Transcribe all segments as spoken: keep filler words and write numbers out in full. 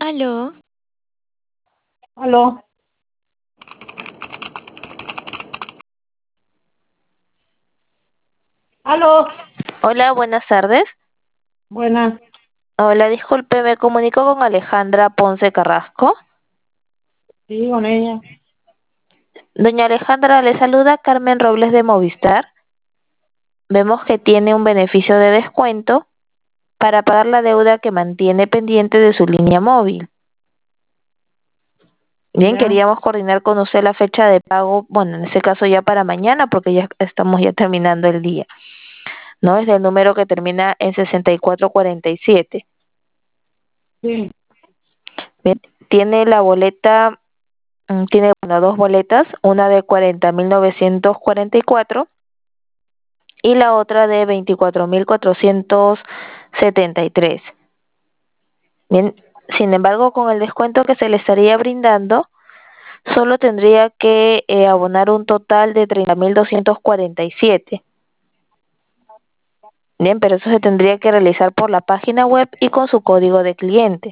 Aló. Aló. Aló. Hola, buenas tardes. Buenas. Hola, disculpe, me comunico con Alejandra Ponce Carrasco. Sí, con ella. Doña Alejandra, le saluda Carmen Robles de Movistar. Vemos que tiene un beneficio de descuento para pagar la deuda que mantiene pendiente de su línea móvil. Bien, Ya. queríamos coordinar con usted la fecha de pago, bueno, en ese caso ya para mañana, porque ya estamos ya terminando el día. ¿No? Es del número que termina en sesenta y cuatro cuarenta y siete. Sí. Bien, tiene la boleta. Mm, Tiene bueno, dos boletas, una de cuarenta mil novecientos cuarenta y cuatro y la otra de veinticuatro mil cuatrocientos setenta y tres. Bien, sin embargo, con el descuento que se le estaría brindando, solo tendría que eh, abonar un total de treinta mil doscientos cuarenta y siete. Bien, pero eso se tendría que realizar por la página web y con su código de cliente.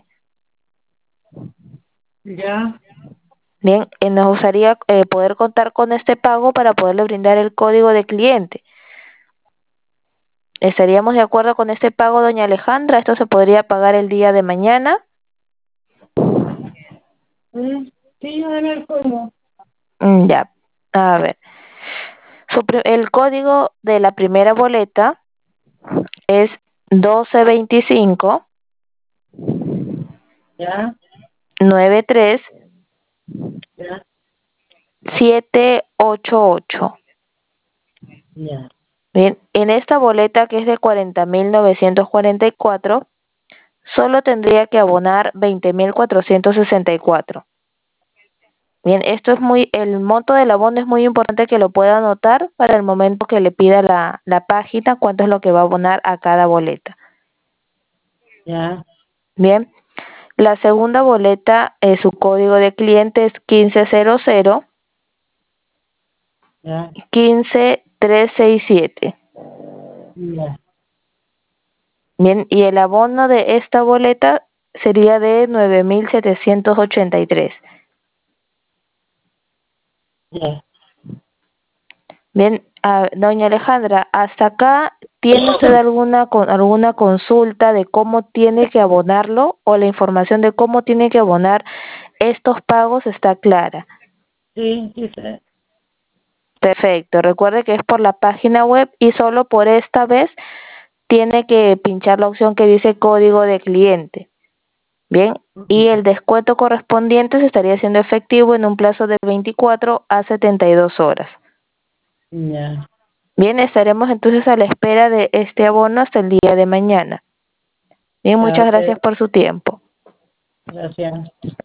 Ya. Bien, eh, nos gustaría eh, poder contar con este pago para poderle brindar el código de cliente. ¿Estaríamos de acuerdo con este pago, doña Alejandra? Esto se podría pagar el día de mañana. Mm, Sí, ya debe el código. Mm, Ya, a ver. Su pri- el código de la primera boleta es doce veinticinco Ya. nueve tres Ya. siete ocho ocho. Ya. Bien, en esta boleta que es de cuarenta mil novecientos cuarenta y cuatro, solo tendría que abonar veinte mil cuatrocientos sesenta y cuatro. Bien, esto es muy, el monto del abono es muy importante que lo pueda anotar para el momento que le pida la, la página cuánto es lo que va a abonar a cada boleta. Ya. Bien, la segunda boleta, eh, su código de cliente es quince cero cero Ya. quince tres seis siete. Ya. Bien, y el abono de esta boleta sería de nueve mil setecientos ochenta y tres. Ya. Bien, ah, doña Alejandra, hasta acá, ¿tiene usted alguna con alguna consulta de cómo tiene que abonarlo o la información de cómo tiene que abonar estos pagos está clara? Sí, sí, sí. Perfecto. Recuerde que es por la página web y solo por esta vez tiene que pinchar la opción que dice código de cliente. Bien, y el descuento correspondiente se estaría haciendo efectivo en un plazo de veinticuatro a setenta y dos horas. Ya. Bien, estaremos entonces a la espera de este abono hasta el día de mañana. Bien, Ya, muchas gracias ok. por su tiempo. Gracias.